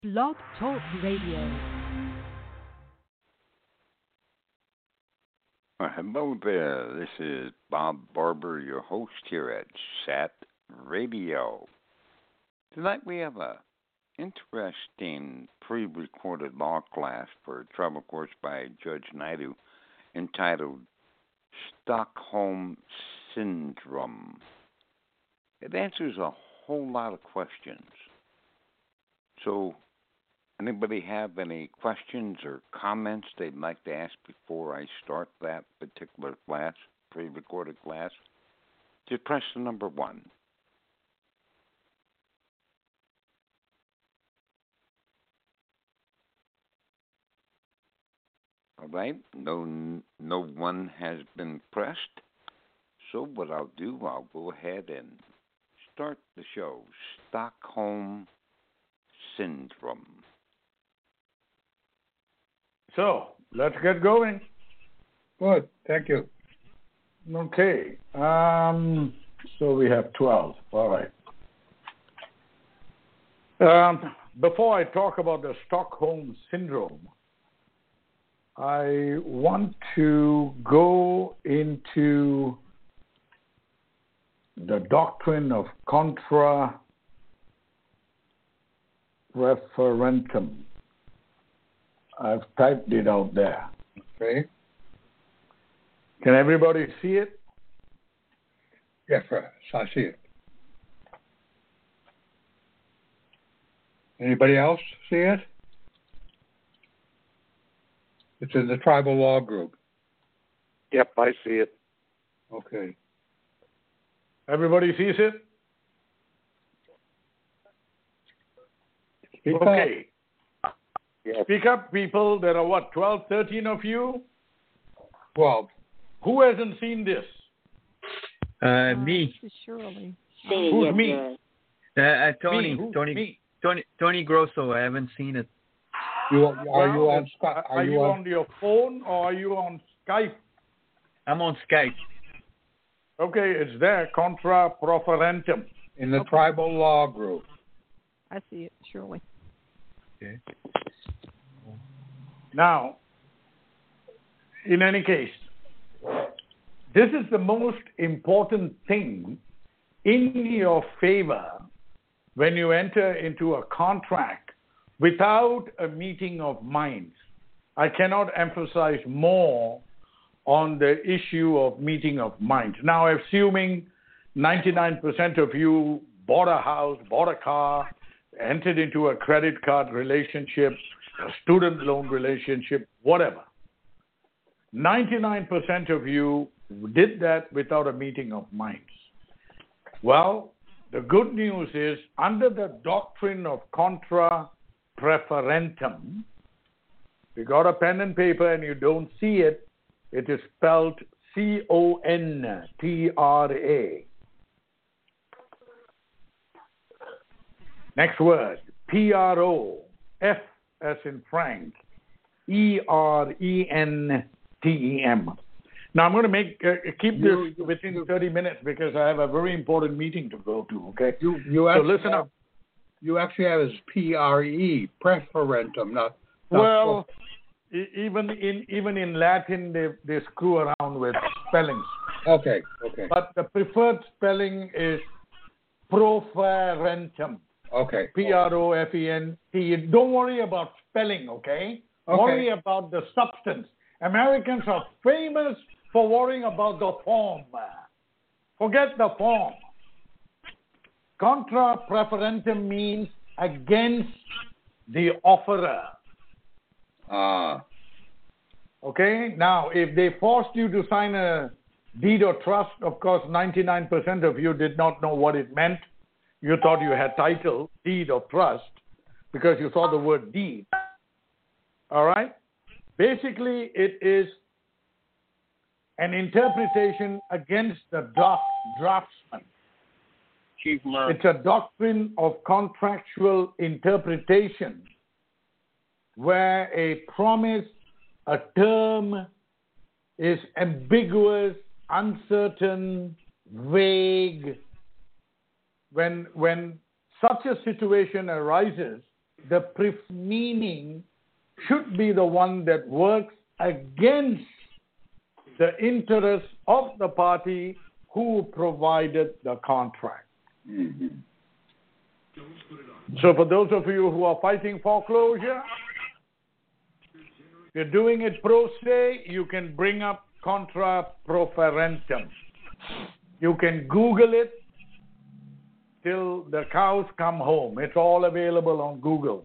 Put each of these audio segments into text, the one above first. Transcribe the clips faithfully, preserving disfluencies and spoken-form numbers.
Blog Talk Radio. Uh, hello there. This is Bob Barber, your host here at S A T Radio. Tonight we have a interesting pre-recorded law class for tribal courts by Judge Naidu entitled Stockholm Syndrome. It answers a whole lot of questions. So, anybody have any questions or comments they'd like to ask before I start that particular class, pre-recorded class? Just press the number one. All right, no, no one has been pressed. So what I'll do, I'll go ahead and start the show. Stockholm Syndrome. So, let's get going. Good, thank you. Okay, um, so we have twelve, all right. Um, before I talk about the Stockholm Syndrome, I want to go into the doctrine of contra referendum. I've typed it out there. Okay. Can everybody see it? Yes, sir. I see it. Anybody else see it? It's in the tribal law group. Yep, I see it. Okay. Everybody sees it? Speak Okay. up. Yes. Speak up, people. There are what, twelve, thirteen of you? twelve. Who hasn't seen this? Uh, me. This is Shirley. Who's me? Uh, uh, Tony. Me. Who? Tony. Me. Tony. Tony Grosso. I haven't seen it. You, are Well, you on Skype? Are, Are you you on? on your phone or are you on Skype? I'm on Skype. Okay, it's there, contra proferentum. In the tribal law group. I see it, Shirley. Okay. Now, in any case, this is the most important thing in your favor when you enter into a contract without a meeting of minds. I cannot emphasize more on the issue of meeting of minds. Now, assuming ninety-nine percent of you bought a house, bought a car, entered into a credit card relationship, a student loan relationship, whatever. ninety-nine percent of you did that without a meeting of minds. Well, the good news is, under the doctrine of contra preferentum, if you got a pen and paper and you don't see it, it is spelled C O N T R A. Next word, P R O, F as in Frank, E R E N T E M. Now, I'm going to make uh, keep this within thirty minutes because I have a very important meeting to go to, okay? You, you So actually listen have, up. You actually have as P R E, preferentum, not. not Well, e- even in even in Latin, they, they screw around with spellings. Okay, okay. But the preferred spelling is proferentum. Okay. P R O F E N T. Don't worry about spelling, okay? Okay. Worry about the substance. Americans are famous for worrying about the form. Forget the form. Contra preferentum means against the offerer. Ah. Okay? Now, if they forced you to sign a deed of trust, of course, ninety-nine percent of you did not know what it meant. You thought you had title, deed of trust, because you saw the word deed. All right? Basically, it is an interpretation against the draft, draftsman. Chief Murray. It's a doctrine of contractual interpretation where a promise, a term is ambiguous, uncertain, vague. When when such a situation arises, the pref meaning should be the one that works against the interests of the party who provided the contract. Mm-hmm. So for those of you who are fighting foreclosure, if you're doing it pro se, you can bring up contra proferentum. You can Google it till the cows come home. It's all available on Google.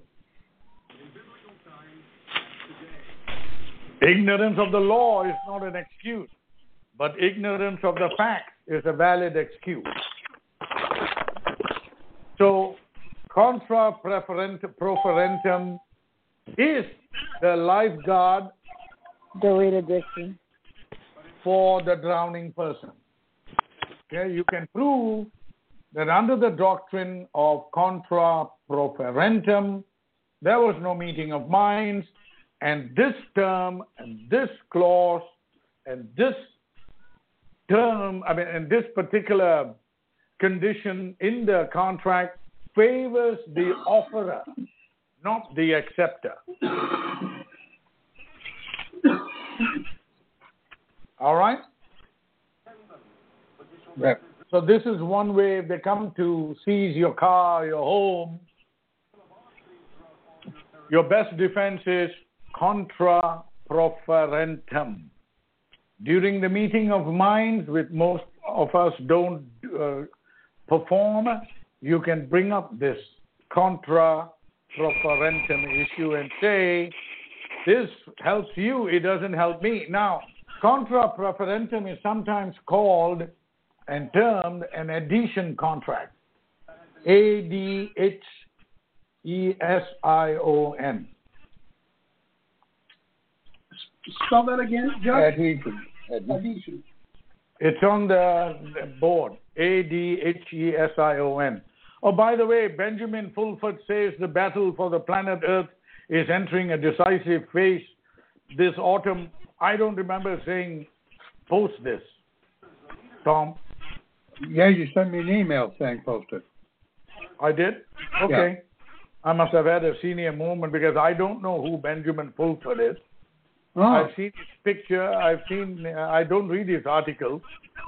Ignorance of the law is not an excuse, but ignorance of the facts is a valid excuse. So, contra proferentum is the lifeguard Delete addiction. for the drowning person. Okay, you can prove that under the doctrine of contra proferentum, there was no meeting of minds, and this term and this clause and this term, I mean, and this particular condition in the contract favors the offerer, not the acceptor. All right? Right. So this is one way if they come to seize your car, your home, your best defense is contra proferentum. During the meeting of minds, which most of us don't uh, perform, you can bring up this contra proferentum issue and say, this helps you, it doesn't help me. Now, contra proferentum is sometimes called and termed an adhesion contract. A D H E S I O N. Spell that again, Judge? Adhesion. Adhesion. It's on the the board. A D H E S I O N. Oh, by the way, Benjamin Fulford says the battle for the planet Earth is entering a decisive phase this autumn. I don't remember saying post this. Tom? Yeah, you sent me an email saying post it. I did? Okay. I must have had a senior moment because I don't know who Benjamin Fulford is. Oh, I've seen his picture. I've seen, uh, I don't read his articles.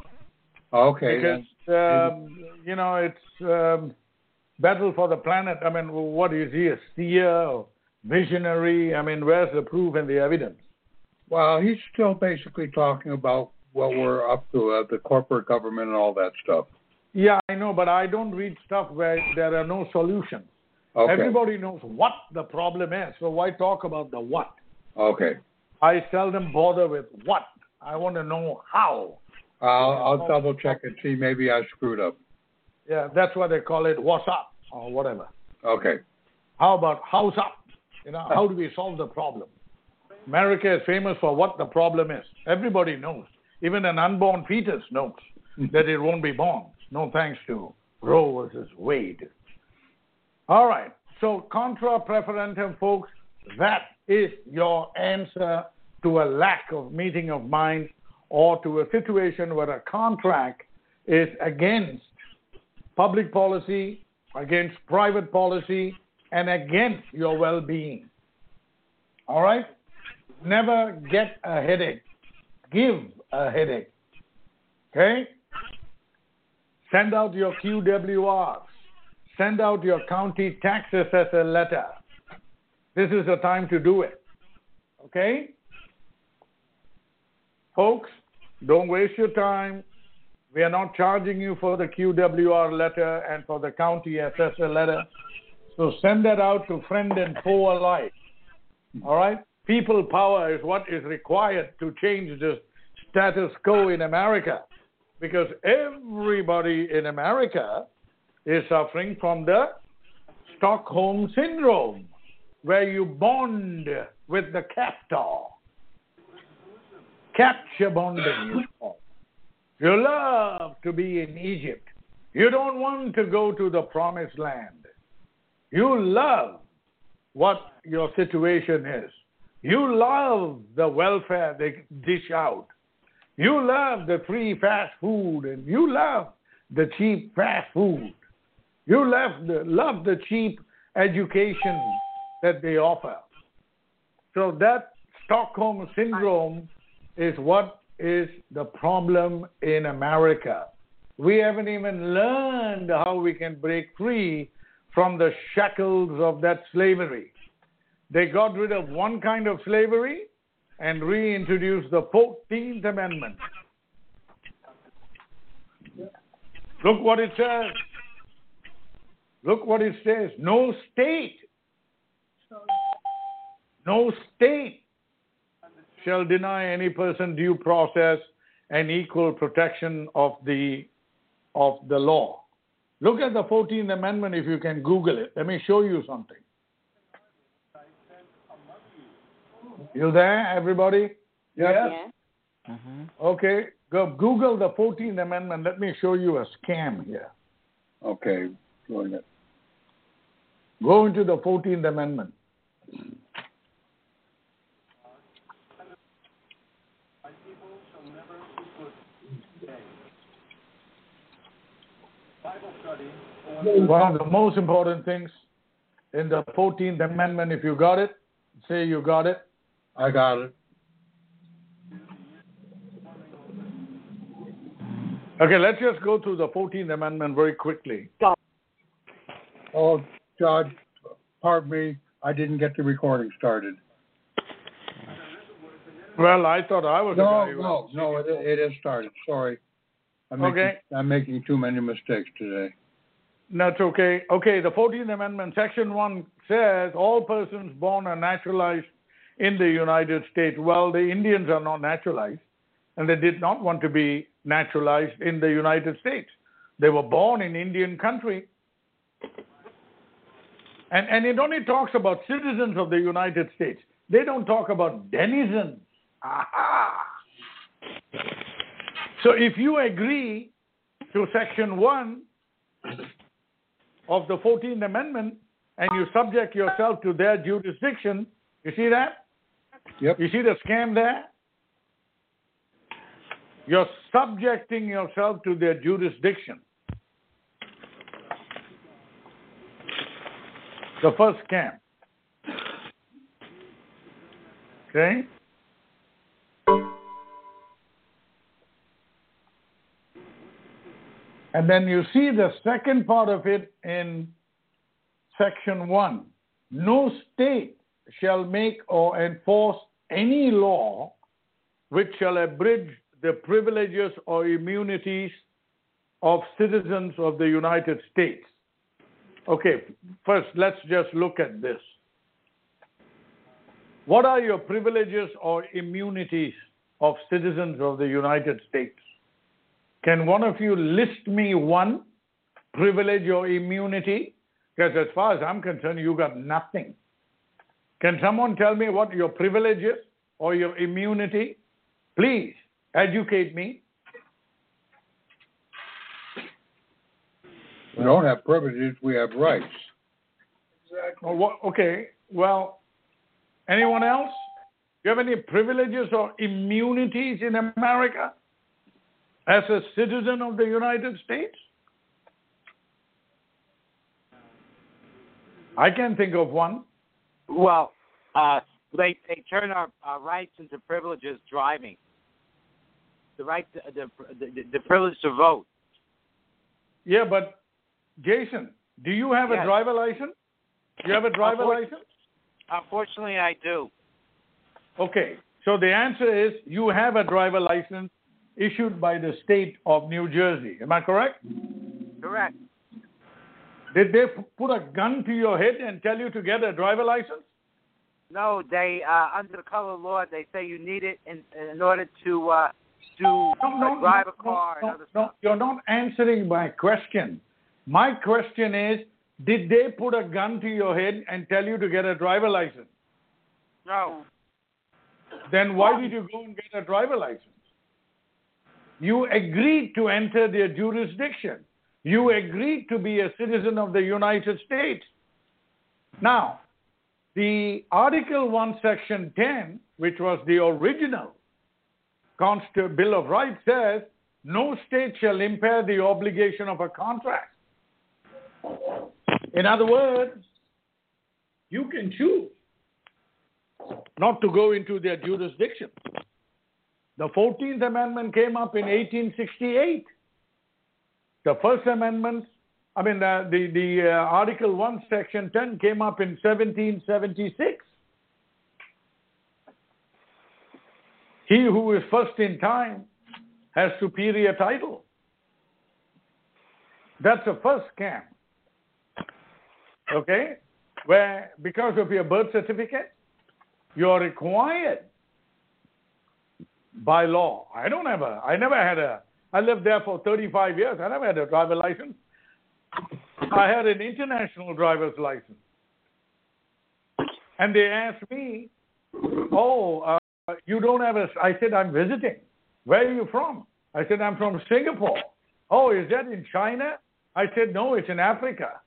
okay. Because, then. um, you know, it's um, battle for the planet. I mean, what is he, a seer or visionary? I mean, where's the proof and the evidence? Well, he's still basically talking about what we're up to, uh, the corporate government and all that stuff. Yeah, I know, but I don't read stuff where there are no solutions. Okay. Everybody knows what the problem is, so why talk about the what? Okay. I seldom bother with what. I want to know how. I'll, I'll double check and see. Maybe I screwed up. Yeah, that's why they call it what's up or whatever. Okay. How about how's up? You know, how do we solve the problem? America is famous for what the problem is. Everybody knows. Even an unborn fetus knows that it won't be born. No thanks to Roe versus Wade. All right. So contra preferentum, folks, that is your answer to a lack of meeting of minds or to a situation where a contract is against public policy, against private policy, and against your well-being. All right? Never get a headache. Give a headache. Okay? Send out your Q W Rs. Send out your county tax assessor letter. This is the time to do it. Okay? Folks, don't waste your time. We are not charging you for the Q W R letter and for the county assessor letter. So send that out to friend and foe alike. All right? People power is what is required to change the status quo in America, because everybody in America is suffering from the Stockholm Syndrome, where you bond with the captor. Capture bonding. You love to be in Egypt. You don't want to go to the promised land. You love what your situation is. You love the welfare they dish out. You love the free fast food, and you love the cheap fast food. You love the, love the cheap education that they offer. So that Stockholm Syndrome is what is the problem in America. We haven't even learned how we can break free from the shackles of that slavery. They got rid of one kind of slavery and reintroduced the fourteenth Amendment. Look what it says. Look what it says. No state, no state shall deny any person due process and equal protection of the of the law. Look at the fourteenth Amendment if you can Google it. Let me show you something. You there, everybody? Yes. Yeah. Mm-hmm. Okay, go Google the fourteenth Amendment. Let me show you a scam here. Okay, doing it. Go into the fourteenth Amendment. One of the most important things in the fourteenth Amendment, if you got it, say you got it. I got it. Okay, let's just go through the fourteenth Amendment very quickly. Oh, Judge, pardon me. I didn't get the recording started. Well, I thought I was No, the guy who no, was- no, it, it is started. Sorry. I'm making, Okay. I'm making too many mistakes today. That's okay. Okay, the fourteenth Amendment, Section one says all persons born are naturalized in the United States. Well, the Indians are not naturalized, and they did not want to be naturalized in the United States. They were born in Indian country. And, and it only talks about citizens of the United States. They don't talk about denizens. Aha! So if you agree to Section one of the fourteenth Amendment and you subject yourself to their jurisdiction, you see that? Yep. You see the scam there? You're subjecting yourself to their jurisdiction. The first scam. Okay? And then you see the second part of it in Section one. No state shall make or enforce any law which shall abridge the privileges or immunities of citizens of the United States. Okay, first let's just look at this. What are your privileges or immunities of citizens of the United States? Can one of you list me one privilege or immunity? Because as far as I'm concerned, you got nothing. Can someone tell me what your privilege is or your immunity? Please, educate me. We don't have privileges, we have rights. Oh, what, okay, well, anyone else? Do you have any privileges or immunities in America as a citizen of the United States? I can think of one. Well, uh, they they turn our, our rights into privileges driving. The right, to, the, the the privilege to vote. Yeah, but Jason, do you have Yes. a driver license? Do you have a driver Unfor- license? Unfortunately, I do. Okay, so the answer is you have a driver license issued by the state of New Jersey. Am I correct? Correct. Did they p- put a gun to your head and tell you to get a driver license? No, they uh, under the color of law, they say you need it in in order to uh, to No, no, uh, drive no, a car no, and other no, stuff. you're not answering my question. My question is, did they put a gun to your head and tell you to get a driver license? No. Then why did you go and get a driver license? You agreed to enter their jurisdiction. You agreed to be a citizen of the United States. Now, the Article one, Section ten, which was the original Const- Bill of Rights, says, no state shall impair the obligation of a contract. In other words, You can choose not to go into their jurisdiction. The fourteenth Amendment came up in eighteen sixty-eight. The First Amendment, I mean, uh, the, the uh, Article one, Section ten came up in seventeen seventy-six. He who is first in time has superior title. That's the first scam. Okay? Where, because of your birth certificate, you are required by law. I don't have a, I never had a, I lived there for thirty-five years. I never had a driver license. I had an international driver's license. And they asked me, oh, uh, you don't have a, I said, I'm visiting. Where are you from? I said, I'm from Singapore. Oh, is that in China? I said, no, it's in Africa.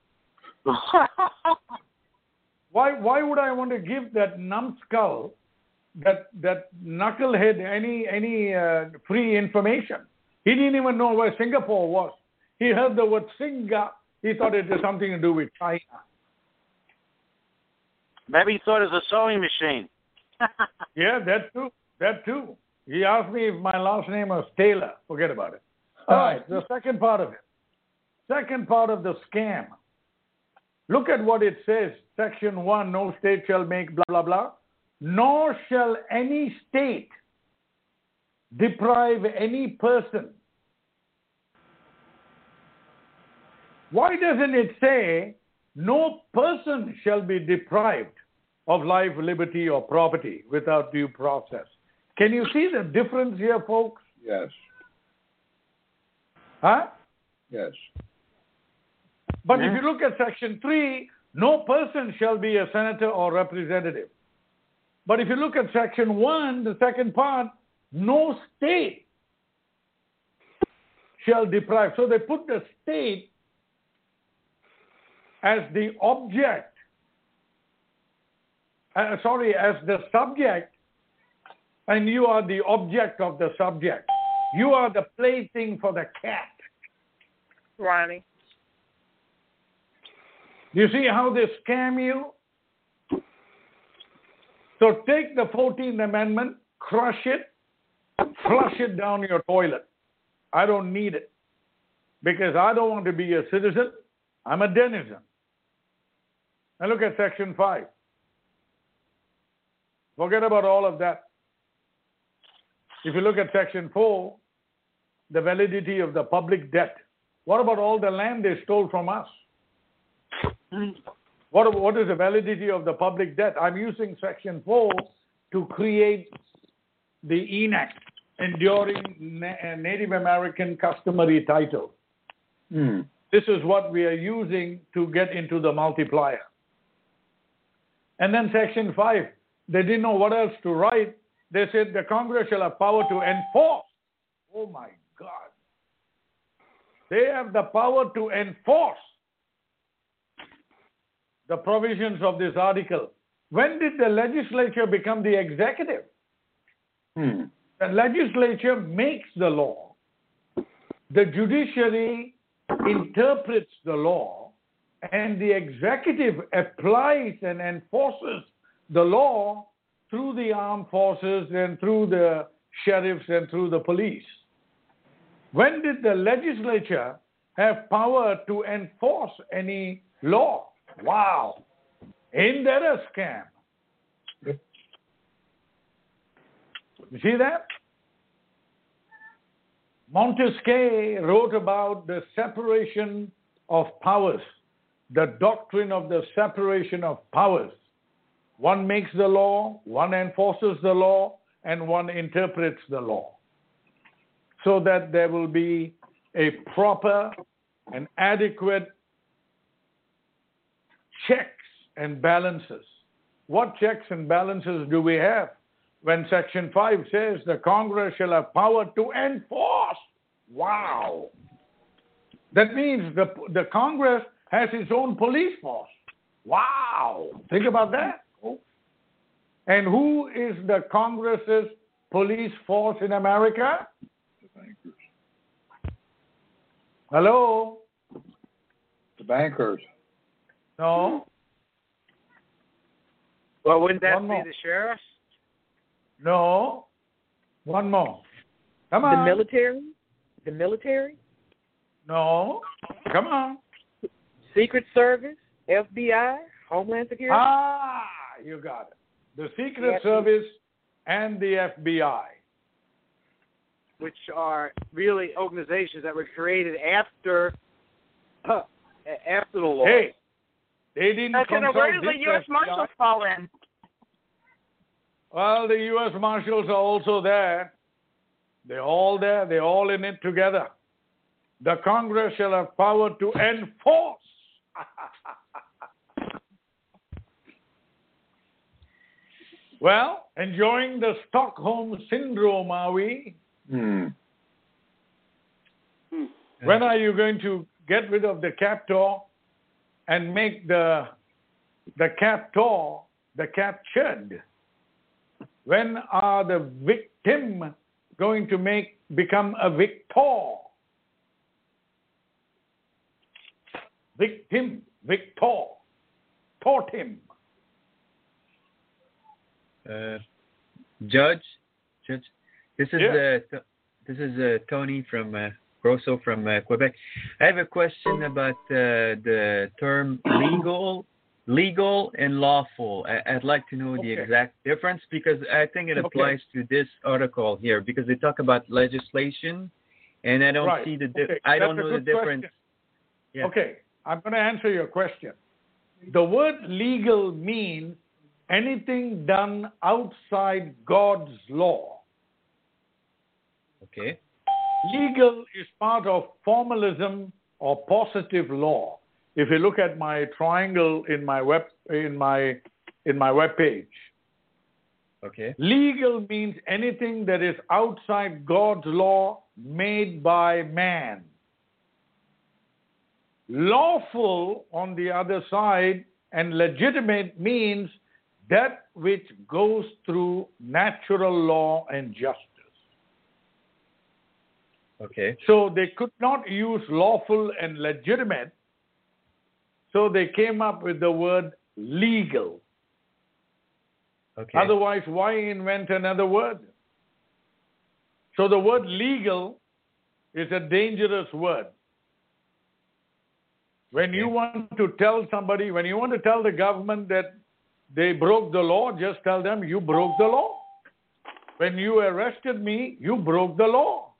Why, why would I want to give that numbskull, that, that knucklehead, any, any uh, free information? He didn't even know where Singapore was. He heard the word Singa. He thought it had something to do with China. Maybe he thought it was a sewing machine. Yeah, that too. That too. He asked me if my last name was Taylor. Forget about it. All right, the second part of it. Second part of the scam. Look at what it says. Section one, no state shall make blah, blah, blah. Nor shall any state deprive any person. Why doesn't it say no person shall be deprived of life, liberty, or property without due process? Can you see the difference here, folks? Yes. Huh? Yes. But yeah. If you look at Section three, no person shall be a senator or representative. But if you look at Section one, the second part, no state shall deprive. So they put the state as the object, uh, sorry, as the subject, and you are the object of the subject. You are the plaything for the cat. Ronnie. You see how they scam you? So take the fourteenth Amendment, crush it, flush it down your toilet. I don't need it because I don't want to be a citizen. I'm a denizen. Now look at Section five. Forget about all of that. If you look at Section four, the validity of the public debt. What about all the land they stole from us? What, what is the validity of the public debt? I'm using Section four to create the E N A C, Enduring Na- Native American Customary Title. Hmm. This is what we are using to get into the multiplier. And then Section five, they didn't know what else to write. They said the Congress shall have power to enforce. Oh my God. They have the power to enforce the provisions of this article. When did the legislature become the executive? Hmm. The legislature makes the law. The judiciary interprets the law, and the executive applies and enforces the law through the armed forces and through the sheriffs and through the police. When did the legislature have power to enforce any law? Wow. Ain't that a scam? You see that? Montesquieu wrote about the separation of powers, the doctrine of the separation of powers. One makes the law, one enforces the law, and one interprets the law, so that there will be a proper and adequate checks and balances. What checks and balances do we have when Section five says the Congress shall have power to enforce? Wow. That means the, the Congress has its own police force. Wow. Think about that. And who is the Congress's police force in America? The bankers. Hello? The bankers. No. Well, wouldn't that One be more. the sheriffs? No. One more. Come The on. military? The military? No. Come on. Secret Service? F B I? Homeland Security? Ah, you got it. The Secret Yes. Service and the F B I. Which are really organizations that were created after uh, after the law. Hey, they didn't Okay, now consult where does this the U S F B I. Marshals fall in? Well, the U S Marshals are also there. They're all there. They're all in it together. The Congress shall have power to enforce. Well, enjoying the Stockholm Syndrome, are we? Hmm. When are you going to get rid of the captor and make the the captor the captured? When are the victim going to make become a victor? Victim, victor, taught him. Uh, Judge, Judge, this is Yeah. uh, t- this is uh, Tony from uh, Grosso from uh, Quebec. I have a question about uh, the term legal, legal and lawful. I- I'd like to know the Okay. exact difference because I think it Okay. applies to this article here because they talk about legislation, and I don't Right. see the di- Okay. I don't That's a know the good difference. question. Yeah. Okay, I'm going to answer your question. The word legal means anything done outside God's law. Okay. Legal is part of formalism or positive law. If you look at my triangle in my web in my in my web page, Okay. legal means anything that is outside God's law made by man. Lawful, on the other side, and legitimate means that which goes through natural law and justice. Okay. So they could not use lawful and legitimate, so they came up with the word legal. Okay. Otherwise, why invent another word? So the word legal is a dangerous word. When you Okay. want to tell somebody, when you want to tell the government that they broke the law, just tell them you broke the law. When you arrested me, you broke the law.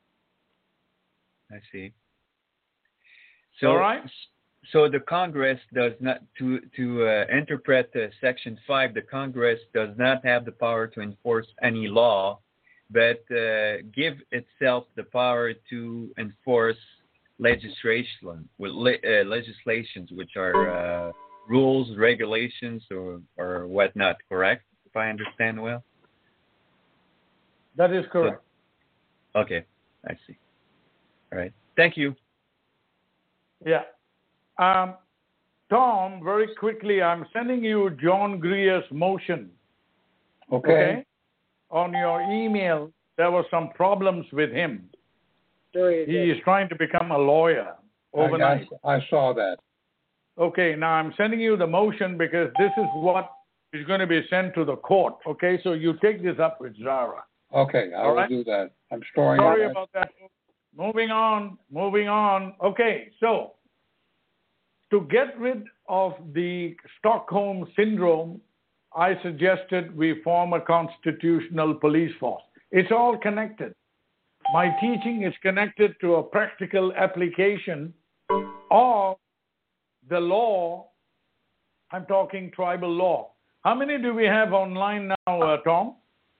I see. So, All right? so the Congress does not to to uh, interpret uh, Section Five. The Congress does not have the power to enforce any law, but uh, give itself the power to enforce legislation, with le- uh, legislations, which are uh, rules, regulations, or or whatnot. Correct? If I understand well. That is correct. Okay, I see. All right. Thank you. Yeah. Um, Tom, very quickly, I'm sending you John Greer's motion. Okay. Okay? On your email, there were some problems with him. Sure He is trying to become a lawyer I, overnight. I, I saw that. Okay, now I'm sending you the motion because this is what is going to be sent to the court. Okay, so you take this up with Zara. Okay, I All will right. do that. I'm storing Sorry it. about that. Moving on, moving on. Okay, so to get rid of the Stockholm Syndrome, I suggested we form a constitutional police force. It's all connected. My teaching is connected to a practical application of the law. I'm talking tribal law. How many do we have online now, uh, Tom?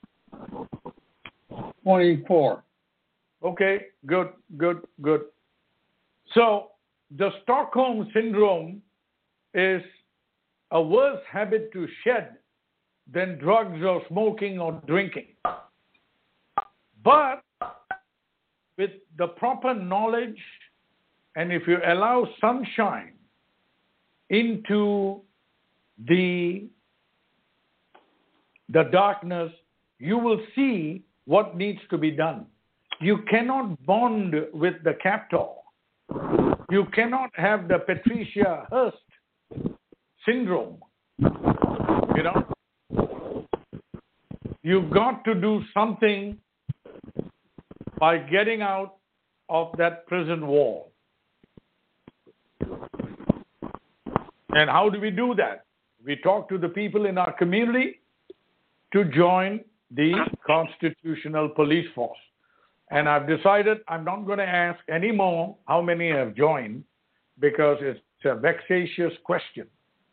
twenty-four. Okay, good, good, good. So the Stockholm Syndrome is a worse habit to shed than drugs or smoking or drinking. But with the proper knowledge, and if you allow sunshine into the, the darkness, you will see what needs to be done. You cannot bond with the captor. You cannot have the Patricia Hearst syndrome. You know, You've got to do something by getting out of that prison wall. And how do we do that? We talk to the people in our community to join the constitutional police force. And I've decided I'm not going to ask anymore how many have joined because it's a vexatious question.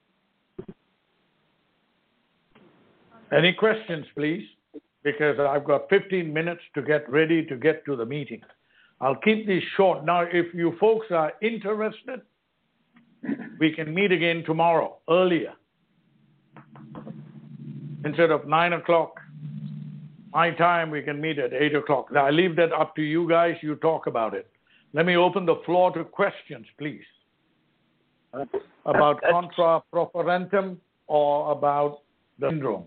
Any questions, please? Because I've got fifteen minutes to get ready to get to the meeting. I'll keep these short. Now, if you folks are interested, we can meet again tomorrow, earlier. Instead of nine o'clock, my time, we can meet at eight o'clock. Now, I leave that up to you guys. You talk about it. Let me open the floor to questions, please. About contra proferentum or about the syndrome.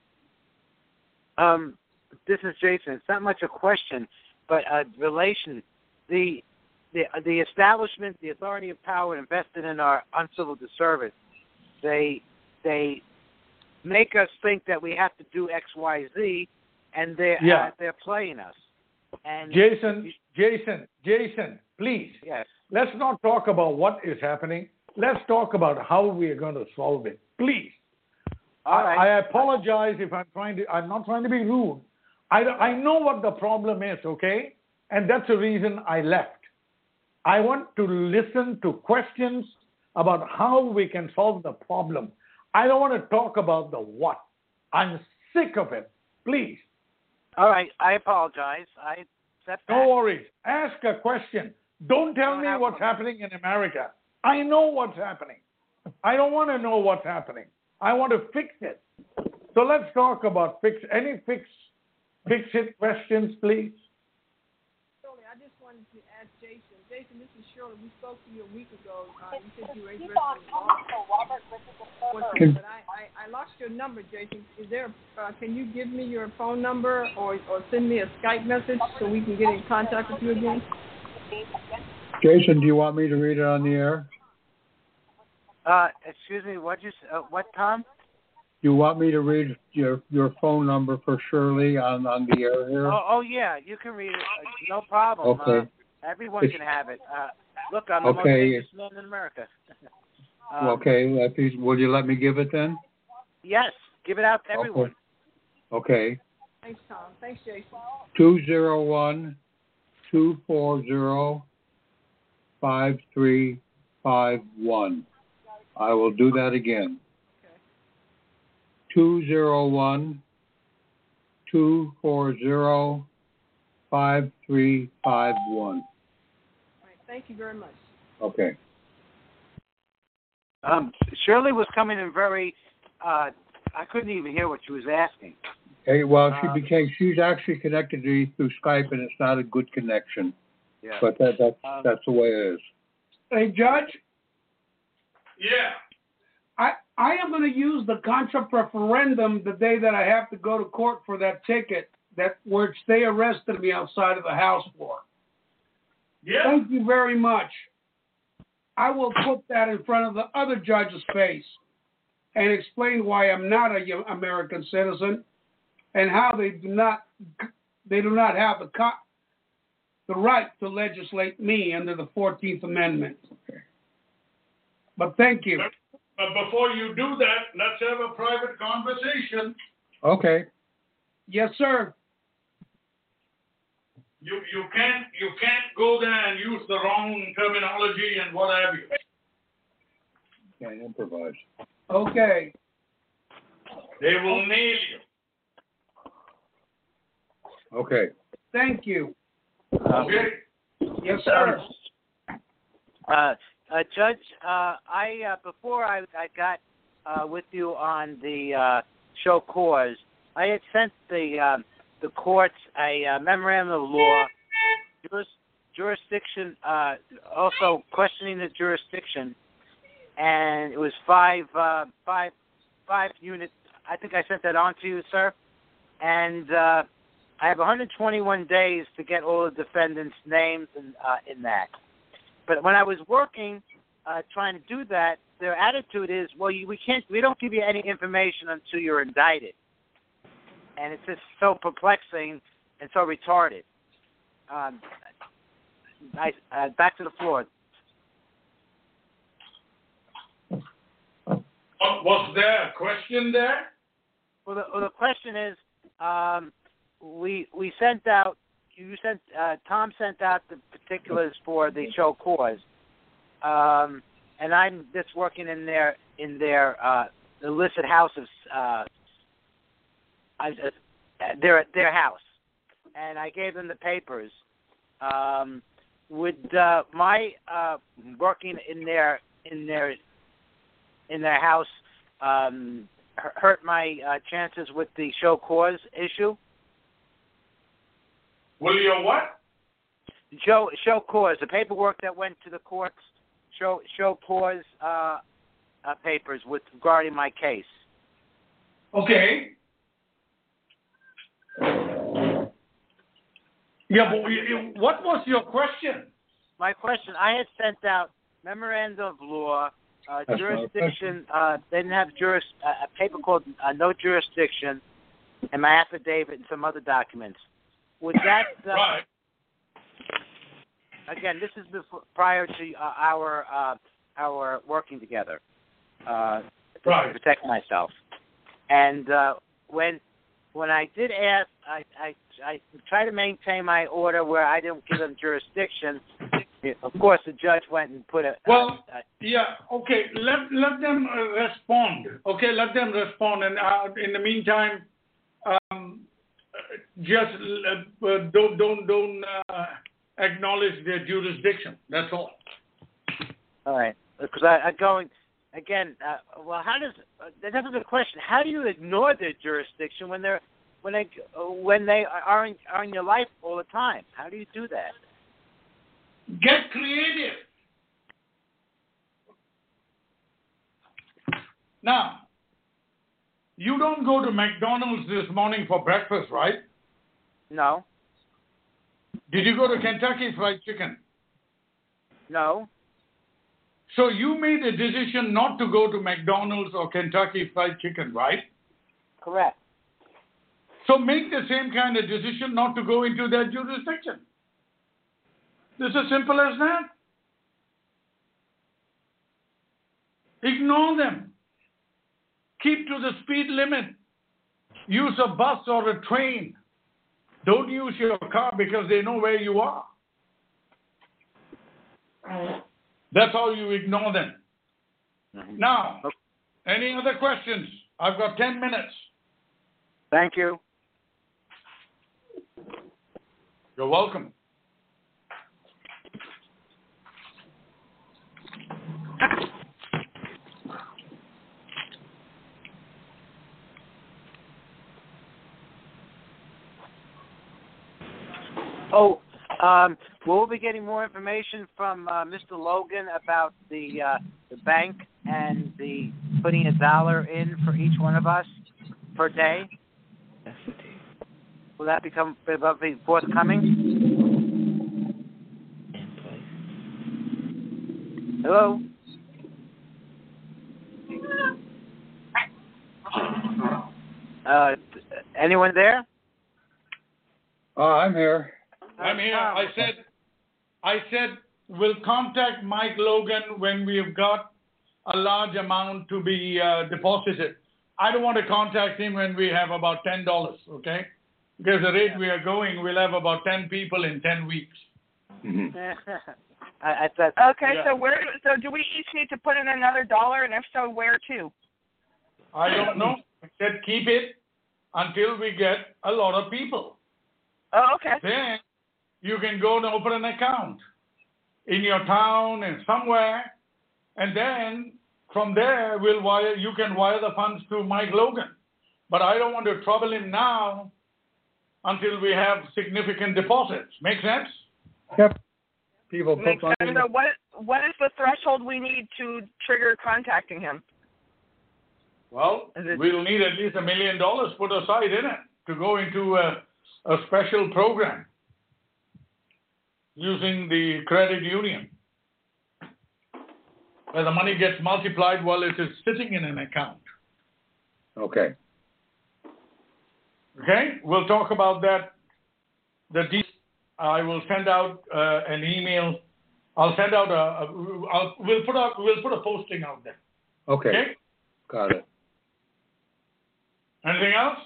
Um, this is Jason. It's not much a question, but a relation. The the the establishment, the authority of power invested in our uncivil disservice, they they make us think that we have to do X, Y, Z, and they're yeah. uh, they're playing us. And Jason, Jason, Jason, please. Yes. Let's not talk about what is happening. Let's talk about how we are going to solve it, please. All right. I, I apologize if I'm trying to. I'm not trying to be rude. I I know what the problem is, okay, and that's the reason I left. I want to listen to questions about how we can solve the problem. I don't want to talk about the what. I'm sick of it. Please. All right. I apologize. I step back. No worries. Ask a question. Don't tell me what's happening in America. I know what's happening. I don't want to know what's happening. I want to fix it. So let's talk about fix. Any fix, fix it questions, please. Shirley, I just wanted to ask Jason. Jason, this is Shirley. We spoke to you a week ago. Uh, you said you were interested in but I, I, I lost your number, Jason. Is there? Uh, can you give me your phone number or or send me a Skype message so we can get in contact with you again? Jason, do you want me to read it on the air? Uh, excuse me. What you? Uh, what, Tom? You want me to read your your phone number for Shirley on, on the air here? Oh, oh yeah, you can read it. Uh, no problem. Okay. Uh, everyone It's, can have it. Uh, look, I'm the okay. most dangerous man in America. um, okay. If you, will you let me give it then? Yes. Give it out to everyone. Okay. Thanks, Tom. Thanks, Jason. Two zero one two four zero five three five one. I will do that again. Two zero one two four zero five three five one. All right. Thank you very much. Okay. Um, Shirley was coming in very. Uh, I couldn't even hear what she was asking. Hey, well, she Uh, became. She's actually connected to me through Skype, and it's not a good connection. Yeah. But that that's Um, that's the way it is. Hey, Judge, Yeah. I, I am going to use the contra preferendum the day that I have to go to court for that ticket that which they arrested me outside of the house for. Yeah. Thank you very much. I will put that in front of the other judge's face and explain why I'm not a U- American citizen and how they do not they do not have the co- the right to legislate me under the fourteenth Amendment. But thank you. But before you do that, let's have a private conversation. Okay. Yes, sir. You you can't you can't go there and use the wrong terminology and what have you. Can't improvise. Okay. They will nail you. Okay. Thank you. Okay. Yes, sir. Uh, uh, Judge, uh, I uh, before I, I got uh, with you on the uh, show cause, I had sent the uh, the courts a uh, memorandum of law, juris, jurisdiction, uh, also questioning the jurisdiction, and it was five uh, five five units. I think I sent that on to you, sir, and uh, I have one hundred twenty-one days to get all the defendants' names in, uh, in that. But when I was working, uh, trying to do that, their attitude is, well, you, we can't, we don't give you any information until you're indicted. and it's just so perplexing and so retarded. Um, I, uh, back to the floor. Was there a question there? Well, the, well, the question is, um, we we sent out, you sent, uh, Tom sent out the particulars for the show cause, um, and I'm just working in their in their uh, illicit house of uh, I, uh, their their house, and I gave them the papers. Um, would uh, my uh, working in their in their in their house um, hurt my uh, chances with the show cause issue? Will your what? Show show cause, the paperwork that went to the courts, show show cause uh, uh, papers with regarding my case. Okay. Yeah, but what was your question? My question, I had sent out memorandum of law, uh, jurisdiction. Uh, they didn't have juris, uh, a paper called uh, no jurisdiction, and my affidavit and some other documents. Would that uh, right? Again, this is before, prior to uh, our uh, our working together uh, to right. protect myself. And uh, when when I did ask, I, I I tried to maintain my order where I didn't give them jurisdiction. Of course, the judge went and put a well. A, a, yeah. Okay. Let let them uh, respond. Okay. Let them respond. And uh, in the meantime, um, just uh, don't don't don't uh, acknowledge their jurisdiction. That's all. All right. Because I, I'm going again. Uh, well, how does uh, that's a good question. How do you ignore their jurisdiction when they're when they when they are in, are in your life all the time? How do you do that? Get creative. Now, you don't go to McDonald's this morning for breakfast, right? No. Did you go to Kentucky Fried Chicken? No. So you made a decision not to go to McDonald's or Kentucky Fried Chicken, right? Correct. So make the same kind of decision not to go into their jurisdiction. It's as simple as that. Ignore them. Keep to the speed limit. Use a bus or a train. Don't use your car because they know where you are. That's how you ignore them. Mm-hmm. Now, okay. Any other questions? I've got ten minutes. Thank you. You're welcome. Oh, um, we'll be getting more information from uh, Mister Logan about the uh, the bank and the putting a dollar in for each one of us per day. Will that become be forthcoming? Hello. Uh, anyone there? Oh, I'm here. I'm here. I said, I said, we'll contact Mike Logan when we've got a large amount to be uh, deposited. I don't want to contact him when we have about ten dollars, okay? Because the rate we are going, we'll have about ten people in ten weeks. Mm-hmm. I, I thought, okay, yeah. so where? So do we each need to put in another dollar, and if so, where to? I don't know. I said keep it until we get a lot of people. Oh, okay. Then you can go and open an account in your town and somewhere, and then from there we'll wire. You can wire the funds to Mike Logan, but I don't want to trouble him now until we have significant deposits. Make sense? Yep. People Makes put sense. So what what is the threshold we need to trigger contacting him? Well, we'll need at least a million dollars put aside in it to go into a, a special program using the credit union, where the money gets multiplied while it is sitting in an account. Okay. Okay, we'll talk about that. The de- I will send out uh, an email. I'll send out a. a I'll, we'll put out. We'll put a posting out there. Okay. Okay. Got it. Anything else?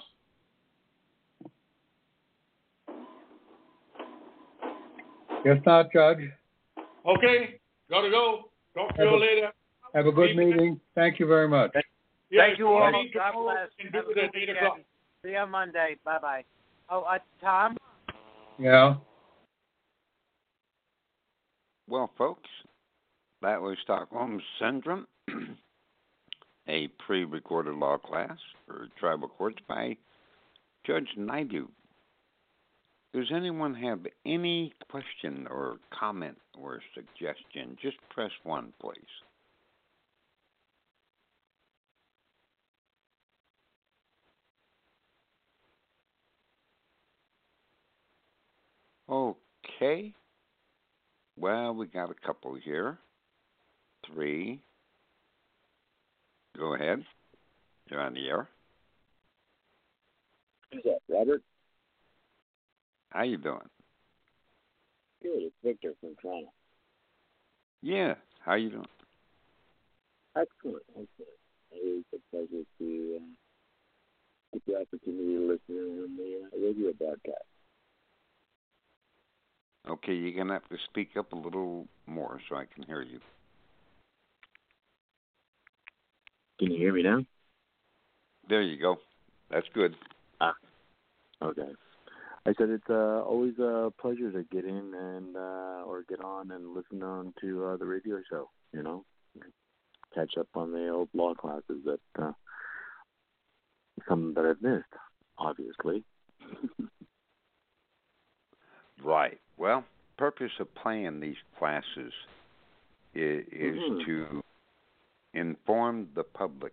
Guess not, Judge. Okay. Gotta go. Talk to Have you a- later. Have a good meeting. Thank you very much. Yes, Thank you all. we need to God go bless. and do Have a it good at eight weekend. o'clock. See you on Monday. Bye bye. Oh, uh, Tom. Yeah. Well, folks, that was Stockholm Syndrome, a pre-recorded law class for tribal courts by Judge Naidu. Does anyone have any question or comment or suggestion? Just press one, please. Okay. Well, we got a couple here. Three. Go ahead. You're on the air. Who's that, Robert? How you doing? Good. It's Victor from Toronto. Yeah. How you doing? Excellent. Excellent. It is a pleasure to uh, get the opportunity to listen on the uh, radio broadcast. Okay, you're going to have to speak up a little more so I can hear you. Can you hear me now? There you go. That's good. Ah, okay. I said it's uh, always a pleasure to get in and uh, or get on and listen on to uh, the radio show, you know, catch up on the old law classes that uh, some that I've missed, obviously. Right. Well, purpose of playing these classes is, is Mm-hmm. to inform the public.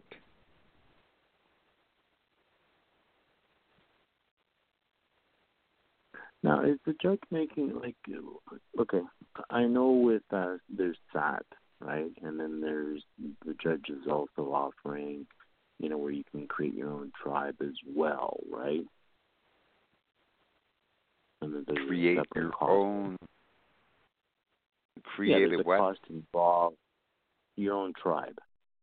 Now, is the judge making, like, okay, I know with uh, there's S A T, right? And then there's, the judge is also offering, you know, where you can create your own tribe as well, right? And then there's Create a separate your cost. own Yeah, creative there's a what? cost involved, your own tribe.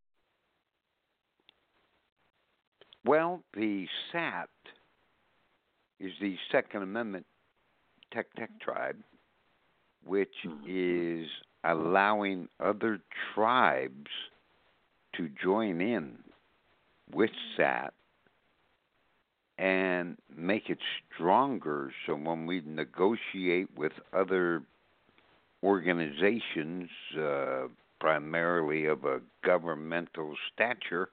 Well, the S A T is the Second Amendment Tech Tech Tribe, which Mm-hmm. is allowing other tribes to join in with S A T and make it stronger so when we negotiate with other organizations, uh, primarily of a governmental stature,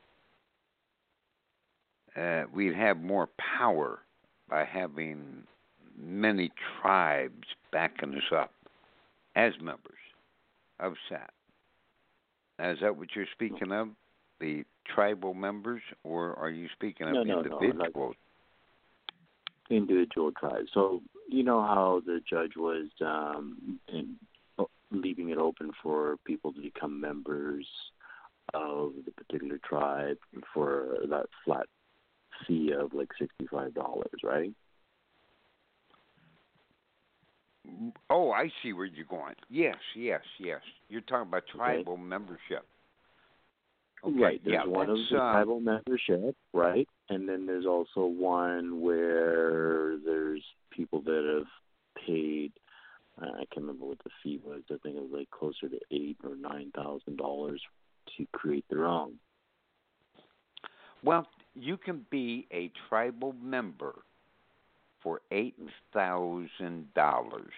uh, we'd have more power by having many tribes backing us up as members of S A T. Now, is that what you're speaking of? The tribal members, or are you speaking of No, no, no, individuals? like individual tribes. So you know how the judge was um, in, leaving it open for people to become members of the particular tribe for that flat fee of like sixty-five dollars, right? Oh, I see where you're going. Yes, yes, yes. You're talking about tribal Okay. membership. Okay. Right. There's Yeah, one of let's, the uh, tribal membership, right? And then there's also one where there's people that have paid. Uh, I can't remember what the fee was. I think it was like closer to eight or nine thousand dollars to create their own. Well, you can be a tribal member for eight thousand dollars.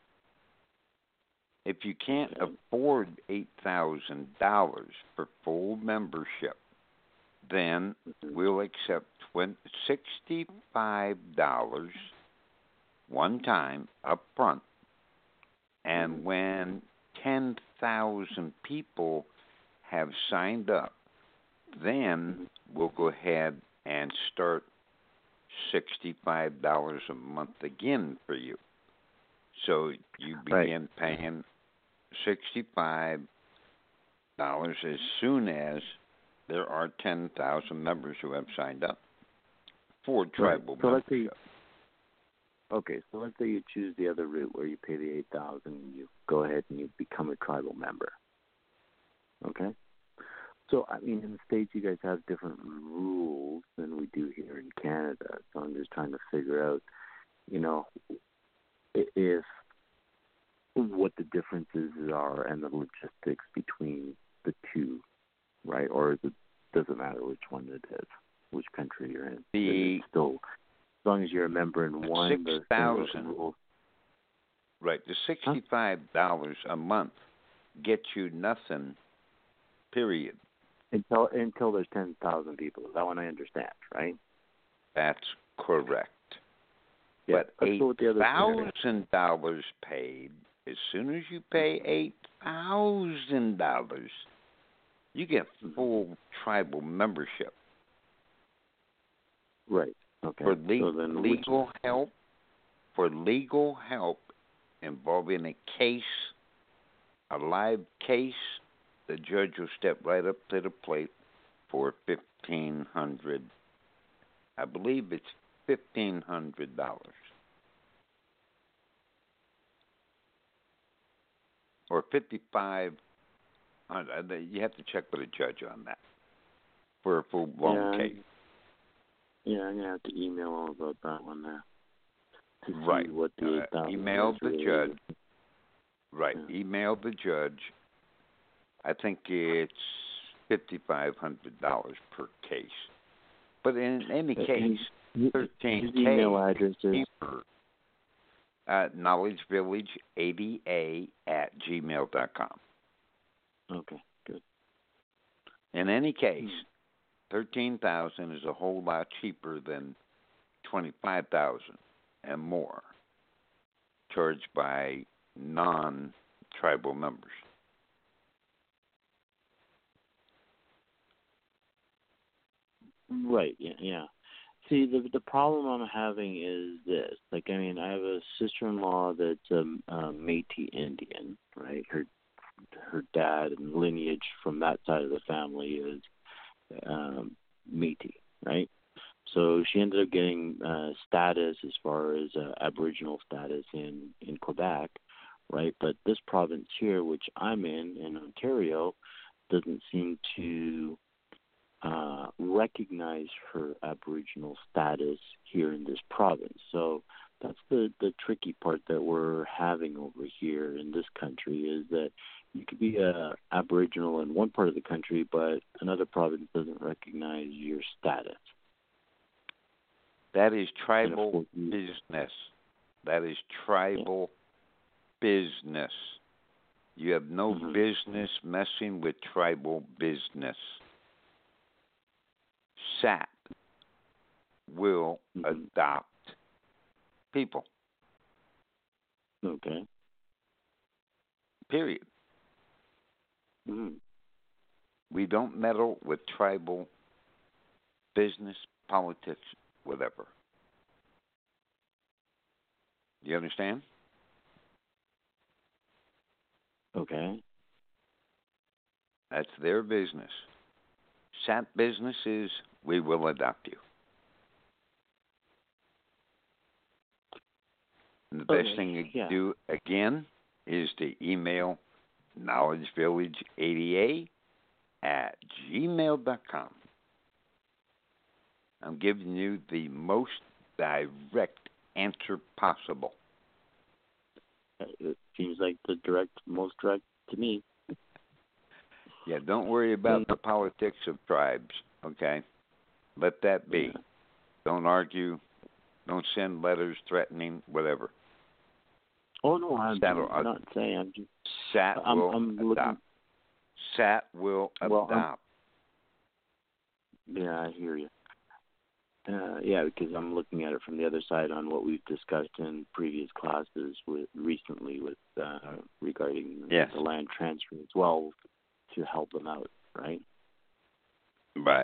If you can't Okay. afford eight thousand dollars for full membership, then Mhm. we'll accept sixty-five dollars one time up front. And Mhm. when ten thousand people have signed up, then we'll go ahead and start sixty-five dollars a month again for you. So you begin Right. paying sixty-five dollars as soon as there are ten thousand members who have signed up. for tribal right. So let's membership. say, okay, so let's say you choose the other route where you pay the eight thousand and you go ahead and you become a tribal member. Okay? So, I mean, in the States, you guys have different rules than we do here in Canada. So I'm just trying to figure out, you know, if what the differences are and the logistics between the two, right? Or is it doesn't matter which one it is, which country you're in. The still, as long as you're a member in one, six thousand. Right, the sixty-five dollars huh? a month gets you nothing. Period. Until until there's ten thousand people. That one I understand, right? That's correct. Yeah, but eight thousand dollars paid. As soon as you pay eight thousand dollars, you get full tribal membership. Right. Okay. For le- so then legal which... help, for legal help involving a case, a live case, the judge will step right up to the plate for fifteen hundred. I believe it's fifteen hundred dollars. Or fifty-five hundred. You have to check with a judge on that for a full-blown yeah, case. Yeah, I'm gonna have to email all about that one there. To right. See what the uh, email the really judge. Is. Right. Yeah. Email the judge. I think it's fifty-five hundred dollars per case. But in any case, thirteen His email address is cheaper. Uh, knowledge village eighty A at gmail dot com. Okay, good. In any case, thirteen thousand is a whole lot cheaper than twenty-five thousand and more charged by non-tribal members. Right. Yeah. Yeah. See, the the problem I'm having is this. Like, I mean, I have a sister-in-law that's a um, uh, Métis Indian, right? Her her dad and lineage from that side of the family is um, Métis, right? So she ended up getting uh, status as far as uh, Aboriginal status in, in Quebec, right? But this province here, which I'm in, in Ontario, doesn't seem to uh, recognize her Aboriginal status here in this province. So that's the, the tricky part that we're having over here in this country is that you could be a Aboriginal in one part of the country, but another province doesn't recognize your status. That is tribal business. That is tribal yeah. business. You have no mm-hmm. business messing with tribal business. S A T will mm-hmm. adopt people. Okay. Period. Mm-hmm. We don't meddle with tribal business, politics, whatever. Do you understand? Okay. That's their business. S A T business is we will adopt you. And the okay. best thing you can yeah. do, again, is to email knowledge village eighty A at gmail dot com. I'm giving you the most direct answer possible. It seems like the direct, most direct to me. Yeah, don't worry about the politics of tribes, okay? Let that be. Yeah. Don't argue. Don't send letters threatening, whatever. Oh, no, I'm That'll, not uh, saying. I'm just... S A T I'm, will I'm adopt. looking... S A T will well, adopt. I'm... Yeah, I hear you. Uh, yeah, because I'm looking at it from the other side on what we've discussed in previous classes with recently with uh, regarding yes. the land transfer as well to help them out, right? Right.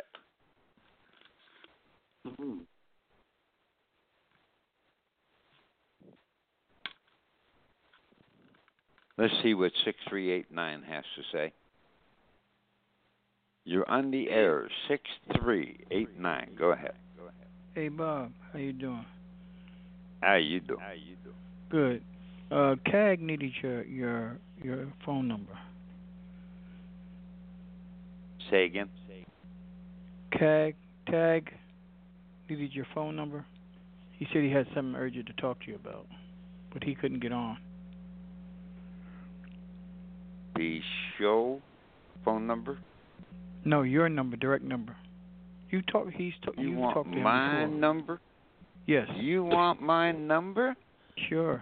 Mm-hmm. Let's see what six three eight nine has to say. You're on the air, six three eight nine. Go ahead. Hey Bob, how you doing? How you doing? How you doing? Good. Uh, C A G needed your your your phone number. Say again. C A G Tag needed your phone number. He said he had something urgent to talk to you about, but he couldn't get on. The show phone number? No, your number, direct number. You talk. He's talk, You you want talked to him my before. number? Yes. You want my number? Sure.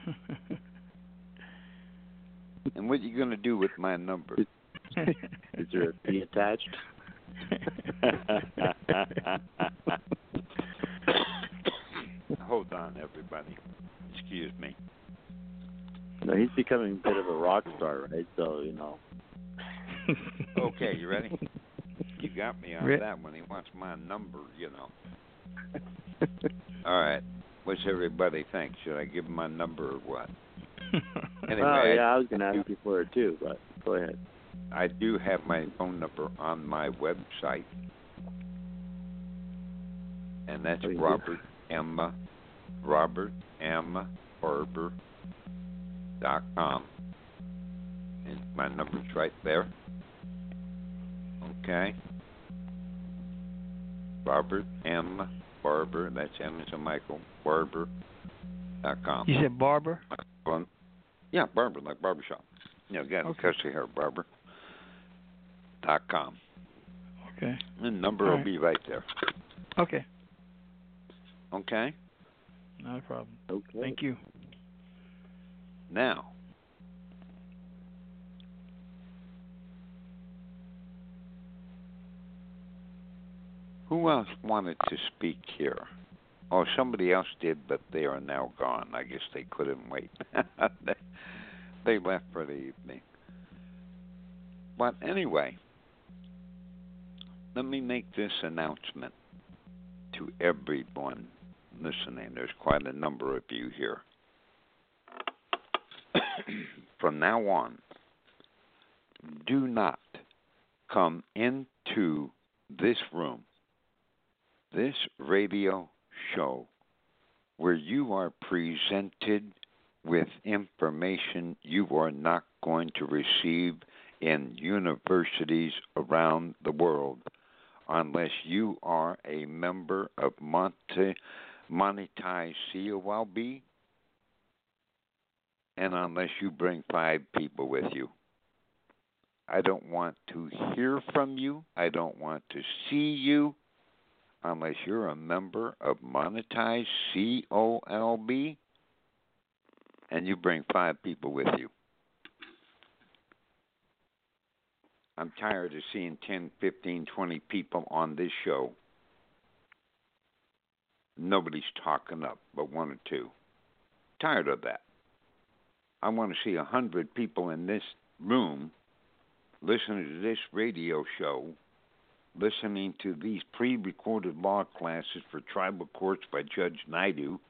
And what you gonna do with my number? Is there a fee attached? Hold on, everybody. Excuse me. No, he's becoming a bit of a rock star, right? So, you know. Okay, you ready? You got me on Re- that one. He wants my number, you know. All right. What's everybody think? Should I give him my number or what? Anyway, oh, yeah, I was going to ask you for it too, but go ahead. I do have my phone number on my website, and that's oh, Robert M. Robert M. Barber dot com, and my number's right there. Okay, Robert M. Barber. That's M as in Michael. Barber dot com. You said Barber? Um, yeah, Barber, like barbershop. You know, got Okay. custody hair, Barber. Dot com. Okay. The number All will right. be right there. Okay. Okay. Not a problem. Okay. Thank you. Now, who else wanted to speak here? Oh, somebody else did, but they are now gone. I guess they couldn't wait. they, they left for the evening. But anyway, let me make this announcement to everyone listening. There's quite a number of you here. From now on, do not come into this room, this radio show, where you are presented with information you are not going to receive in universities around the world unless you are a member of Monte, Monetized C O L B and unless you bring five people with you. I don't want to hear from you. I don't want to see you unless you're a member of Monetized C O L B and you bring five people with you. I'm tired of seeing ten, fifteen, twenty people on this show. Nobody's talking up but one or two. Tired of that. I want to see a hundred people in this room listening to this radio show, listening to these pre-recorded law classes for tribal courts by Judge Naidu.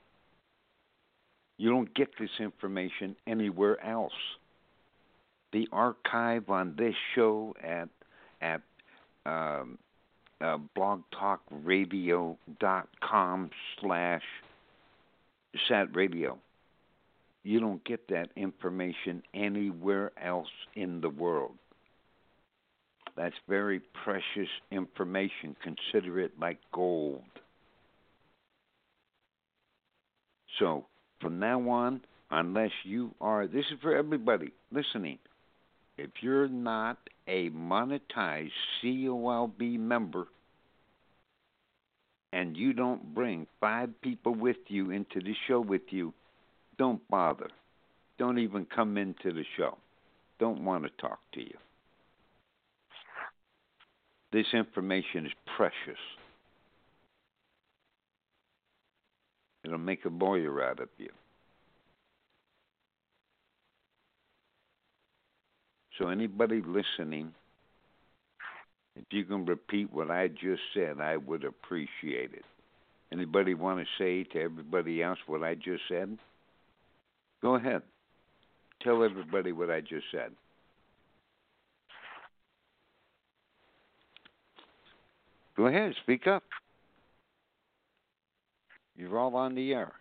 You don't get this information anywhere else. The archive on this show at at um, uh, blogtalkradio.com slash sat radio. You don't get that information anywhere else in the world. That's very precious information. Consider it like gold. So, from now on, unless you are, this is for everybody listening, if you're not a monetized C O L B member and you don't bring five people with you into the show with you, don't bother. Don't even come into the show. Don't want to talk to you. This information is precious. It'll make a lawyer out of you. So anybody listening, if you can repeat what I just said, I would appreciate it. Anybody want to say to everybody else what I just said? Go ahead. Tell everybody what I just said. Go ahead, speak up. You're all on the air.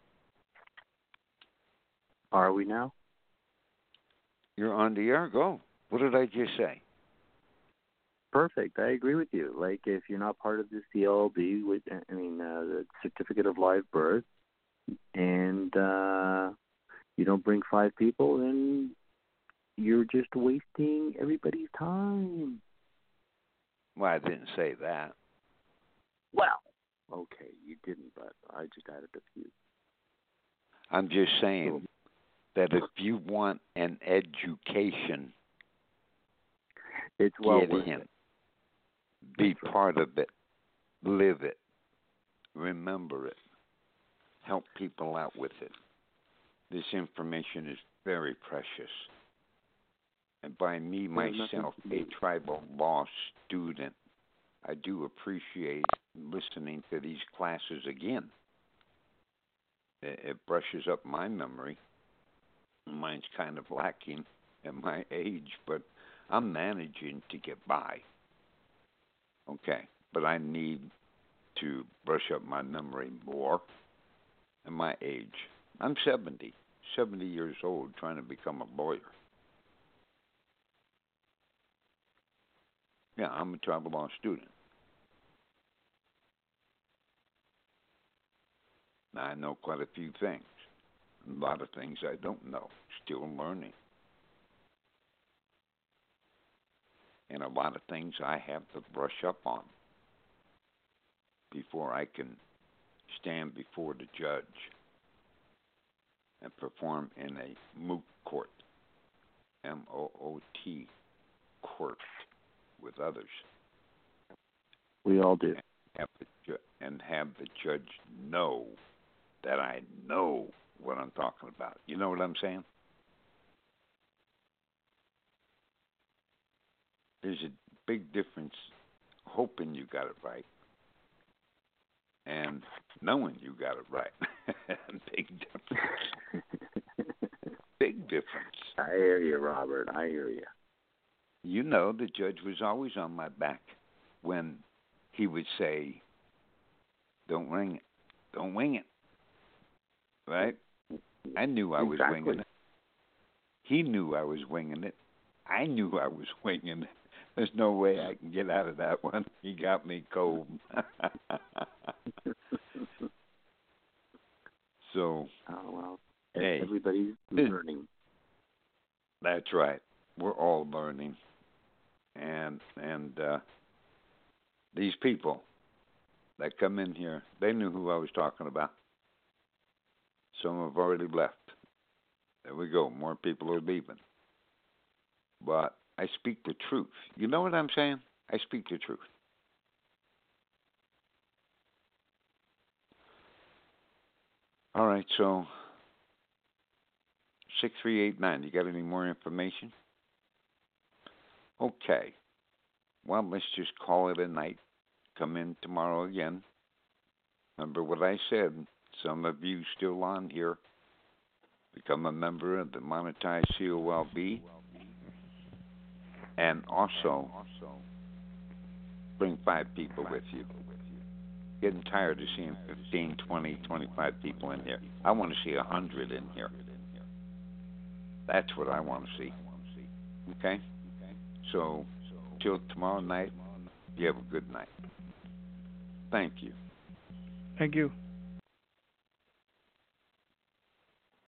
Are we now? You're on the air. Go. What did I just say? Perfect. I agree with you. Like, if you're not part of the C L L B, with, I mean, uh, the Certificate of Live Birth, and uh, you don't bring five people, then you're just wasting everybody's time. Well, I didn't say that. Well, okay, you didn't, but I just added a few. I'm just saying that if you want an education, it's well get worth in. it. Be part of it. Live it. Remember it. Help people out with it. This information is very precious. And by me, myself, a tribal law student, I do appreciate listening to these classes again. It, it brushes up my memory. Mine's kind of lacking at my age, but I'm managing to get by. Okay, but I need to brush up my memory more at my age. I'm seventy, seventy years old, trying to become a lawyer. Yeah, I'm a tribal law student. Now, I know quite a few things. A lot of things I don't know. Still learning. And a lot of things I have to brush up on before I can stand before the judge and perform in a moot court, M O O T, court, with others. We all do. And have the, ju- and have the judge know that I know what I'm talking about. You know what I'm saying? There's a big difference hoping you got it right and knowing you got it right. Big difference. Big difference. I hear you, Robert. I hear you. You know, the judge was always on my back when he would say, don't wing it. Don't wing it. Right? I knew I was exactly. winging it. He knew I was winging it. I knew I was winging it. There's no way I can get out of that one. He got me cold. So, oh, well, hey, everybody's learning. That's right. We're all learning. And and uh, these people that come in here, they knew who I was talking about. Some have already left. There we go. More people are leaving. But I speak the truth. You know what I'm saying? I speak the truth. All right, so six three eight nine, you got any more information? Okay. Well, let's just call it a night. Come in tomorrow again. Remember what I said. Some of you still on here. Become a member of the Monetized C O L B. And also, bring five people with you. Getting tired of seeing fifteen, twenty, twenty-five people in here. I want to see one hundred in here. That's what I want to see. Okay? So, till tomorrow night, you have a good night. Thank you. Thank you.